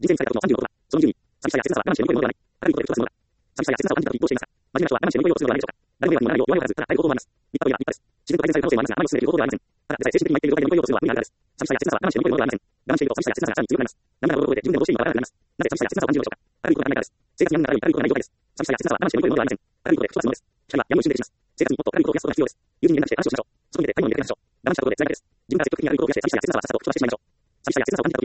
人生にされたことの36は、その順位、寂しさや切なさは我慢して乗り越えるものではない。あることで一つのものだ。寂しさや切なさを感じたときどうしていますか。真面目な人は我慢して乗り越えようとするのではないでしょうか。誰も迷惑にもならないよう弱いを張らず、ただある方法もあります。立派といえば立派です。自然と改善される可能性もありますが、あまり進める方法ではありません。ただでさえ精神的に参っている状態で乗り越えようとするのは無理な話です。寂しさや切なさは我慢して乗り越えるものではありません。我慢していると寂しさや切なさがさらに強くなります。何らかのことで自分でもどうしていいのかわからなくなります。なぜ寂しさや切なさを感じるのでしょうか。あることが考えからです。生活に病みがあるようにあることがない状態です。寂しさや切なさは我慢して乗り越えるものではありません。あることで吹き飛ばすものです。光は闇を一瞬で消します。生活にもっとあることを増やすことが必要です。友人に連絡して話をしましょう。外に出て買い物に出かけましょう。我慢したことで辛いです。自分から積極的にあることを増やして寂しさや切なさはさっさと吹き飛ばしてしまいましょう。寂しさや切なさを感じた